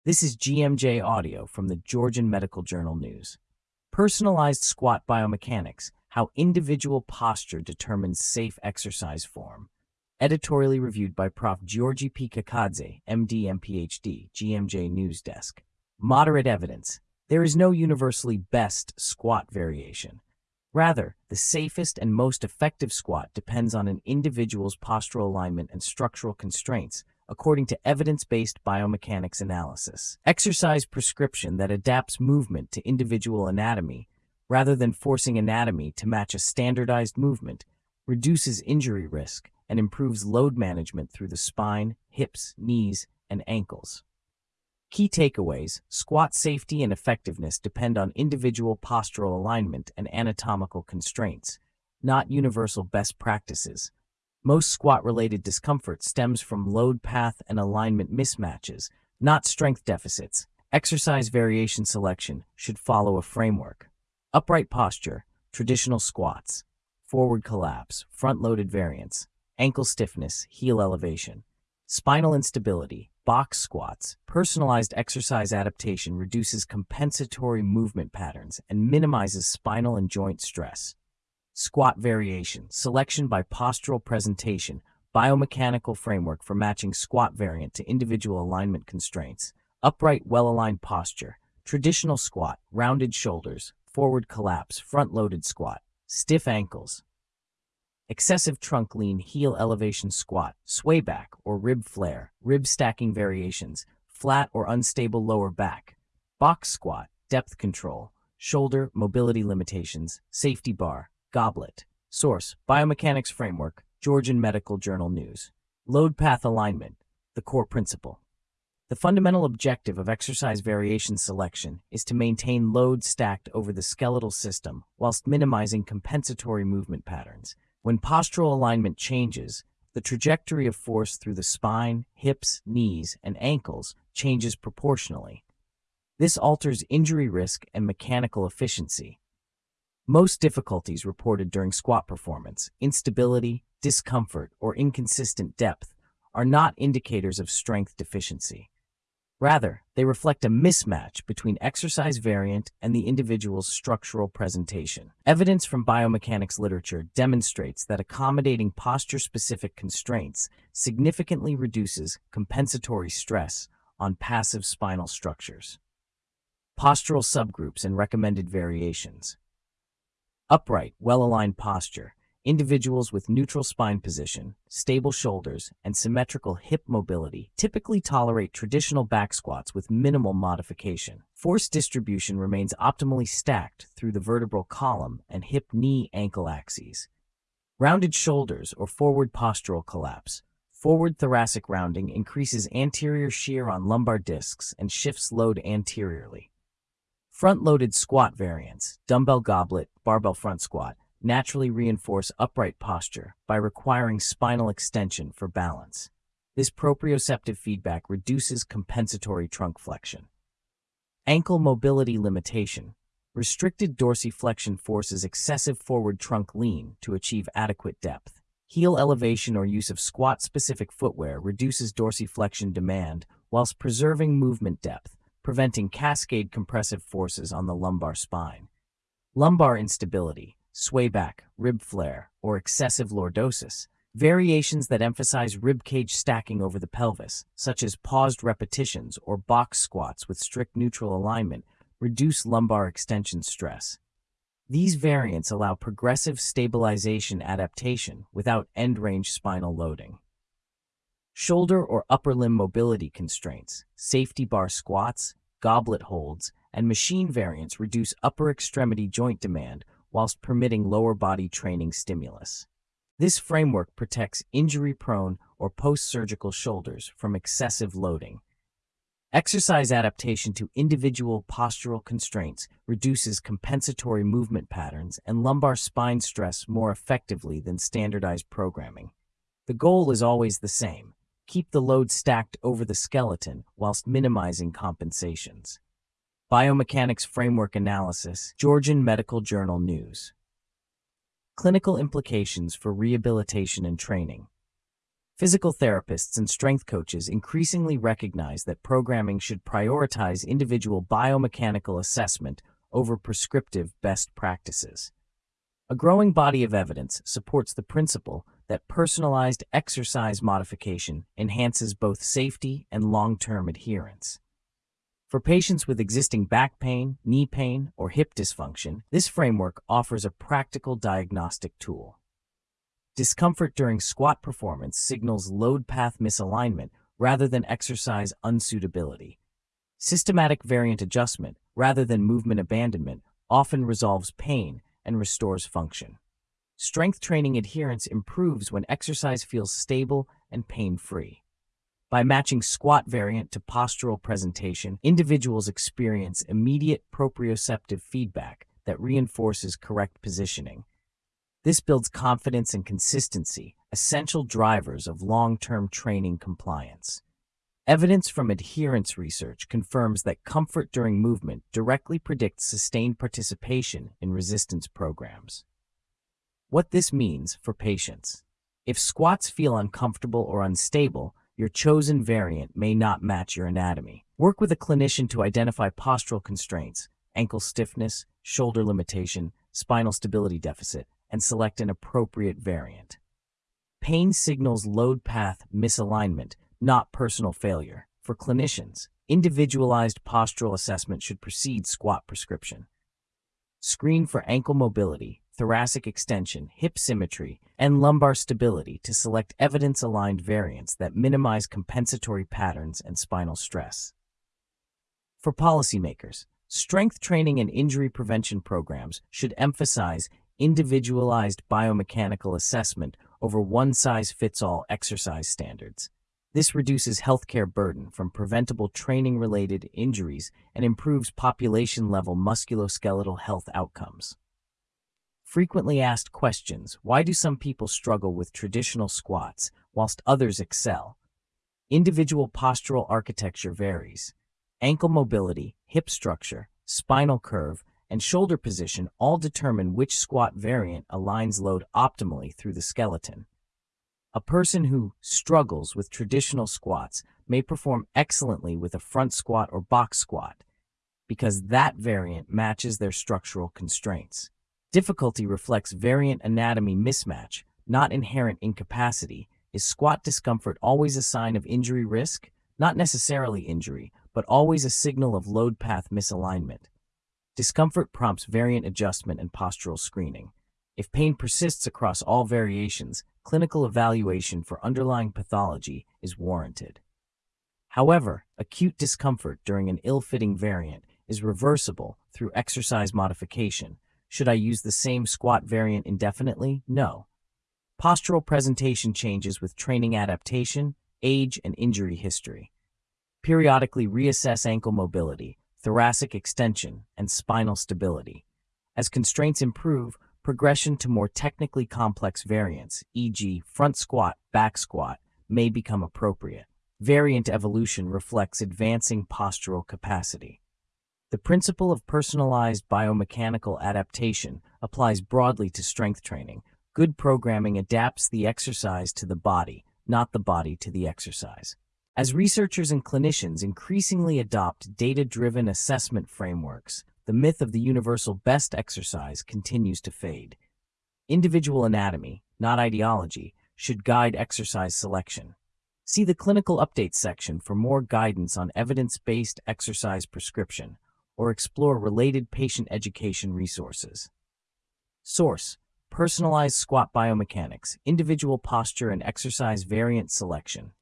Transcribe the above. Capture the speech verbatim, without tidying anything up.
This is G M J Audio from the Georgian Medical Journal News. Personalized squat biomechanics, how individual posture determines safe exercise form. Editorially reviewed by Professor Georgi P. Kakadze, M D M P H D, G M J News Desk. Moderate evidence. There is no universally best squat variation. Rather, the safest and most effective squat depends on an individual's postural alignment and structural constraints, according to evidence-based biomechanics analysis. Exercise prescription that adapts movement to individual anatomy, rather than forcing anatomy to match a standardized movement, reduces injury risk and improves load management through the spine, hips, knees, and ankles. Key takeaways: squat safety and effectiveness depend on individual postural alignment and anatomical constraints, not universal best practices. Most squat-related discomfort stems from load path and alignment mismatches, not strength deficits. Exercise variation selection should follow a framework. Upright posture, traditional squats, forward collapse, front-loaded variance, ankle stiffness, heel elevation. Spinal instability, box squats. Personalized exercise adaptation reduces compensatory movement patterns and minimizes spinal and joint stress. Squat variation, selection by postural presentation, biomechanical framework for matching squat variant to individual alignment constraints. Upright, well-aligned posture, traditional squat, rounded shoulders, forward collapse, front-loaded squat, stiff ankles. Excessive trunk lean, heel elevation squat, sway back or rib flare, rib stacking variations, flat or unstable lower back. Box squat, depth control, shoulder mobility limitations, safety bar, goblet. Source: Biomechanics Framework, Georgian Medical Journal News. Load path alignment, the core principle. The fundamental objective of exercise variation selection is to maintain load stacked over the skeletal system whilst minimizing compensatory movement patterns. When postural alignment changes, the trajectory of force through the spine, hips, knees, and ankles changes proportionally. This alters injury risk and mechanical efficiency. Most difficulties reported during squat performance, instability, discomfort, or inconsistent depth, are not indicators of strength deficiency. Rather, they reflect a mismatch between exercise variant and the individual's structural presentation. Evidence from biomechanics literature demonstrates that accommodating posture-specific constraints significantly reduces compensatory stress on passive spinal structures. Postural subgroups and recommended variations. Upright, well-aligned posture. Individuals with neutral spine position, stable shoulders, and symmetrical hip mobility typically tolerate traditional back squats with minimal modification. Force distribution remains optimally stacked through the vertebral column and hip-knee-ankle axes. Rounded shoulders or forward postural collapse. Forward thoracic rounding increases anterior shear on lumbar discs and shifts load anteriorly. Front-loaded squat variants, dumbbell goblet, barbell front squat, naturally reinforce upright posture by requiring spinal extension for balance. This proprioceptive feedback reduces compensatory trunk flexion. Ankle mobility limitation. Restricted dorsiflexion forces excessive forward trunk lean to achieve adequate depth. Heel elevation or use of squat-specific footwear reduces dorsiflexion demand whilst preserving movement depth, preventing cascade compressive forces on the lumbar spine. Lumbar instability, sway back, rib flare, or excessive lordosis. Variations that emphasize rib cage stacking over the pelvis, such as paused repetitions or box squats with strict neutral alignment, reduce lumbar extension stress. These variants allow progressive stabilization adaptation without end-range spinal loading. Shoulder or upper limb mobility constraints, safety bar squats, goblet holds, and machine variants reduce upper extremity joint demand whilst permitting lower body training stimulus. This framework protects injury-prone or post-surgical shoulders from excessive loading. Exercise adaptation to individual postural constraints reduces compensatory movement patterns and lumbar spine stress more effectively than standardized programming. The goal is always the same: keep the load stacked over the skeleton whilst minimizing compensations. Biomechanics Framework Analysis, Georgian Medical Journal News. Clinical implications for rehabilitation and training. Physical therapists and strength coaches increasingly recognize that programming should prioritize individual biomechanical assessment over prescriptive best practices. A growing body of evidence supports the principle that personalized exercise modification enhances both safety and long-term adherence. For patients with existing back pain, knee pain, or hip dysfunction, this framework offers a practical diagnostic tool. Discomfort during squat performance signals load path misalignment rather than exercise unsuitability. Systematic variant adjustment, rather than movement abandonment, often resolves pain and restores function. Strength training adherence improves when exercise feels stable and pain-free. By matching squat variant to postural presentation, individuals experience immediate proprioceptive feedback that reinforces correct positioning. This builds confidence and consistency, essential drivers of long-term training compliance. Evidence from adherence research confirms that comfort during movement directly predicts sustained participation in resistance programs. What this means for patients. If squats feel uncomfortable or unstable, your chosen variant may not match your anatomy. Work with a clinician to identify postural constraints, ankle stiffness, shoulder limitation, spinal stability deficit, and select an appropriate variant. Pain signals load path misalignment, not personal failure. For clinicians, individualized postural assessment should precede squat prescription. Screen for ankle mobility, thoracic extension, hip symmetry, and lumbar stability to select evidence-aligned variants that minimize compensatory patterns and spinal stress. For policymakers, strength training and injury prevention programs should emphasize individualized biomechanical assessment over one-size-fits-all exercise standards. This reduces healthcare burden from preventable training-related injuries and improves population-level musculoskeletal health outcomes. Frequently asked questions: why do some people struggle with traditional squats whilst others excel? Individual postural architecture varies. Ankle mobility, hip structure, spinal curve, and shoulder position all determine which squat variant aligns load optimally through the skeleton. A person who struggles with traditional squats may perform excellently with a front squat or box squat because that variant matches their structural constraints. Difficulty reflects variant anatomy mismatch, not inherent incapacity. Is squat discomfort always a sign of injury risk? Not necessarily injury, but always a signal of load path misalignment. Discomfort prompts variant adjustment and postural screening. If pain persists across all variations, clinical evaluation for underlying pathology is warranted. However, acute discomfort during an ill-fitting variant is reversible through exercise modification. Should I use the same squat variant indefinitely? No. Postural presentation changes with training adaptation, age, and injury history. Periodically reassess ankle mobility, thoracic extension, and spinal stability. As constraints improve, progression to more technically complex variants, for example front squat, back squat, may become appropriate. Variant evolution reflects advancing postural capacity. The principle of personalized biomechanical adaptation applies broadly to strength training. Good programming adapts the exercise to the body, not the body to the exercise. As researchers and clinicians increasingly adopt data-driven assessment frameworks, the myth of the universal best exercise continues to fade. Individual anatomy, not ideology, should guide exercise selection. See the Clinical Updates section for more guidance on evidence-based exercise prescription, or explore related patient education resources. Source: Personalized Squat Biomechanics, Individual Posture and Exercise Variant Selection.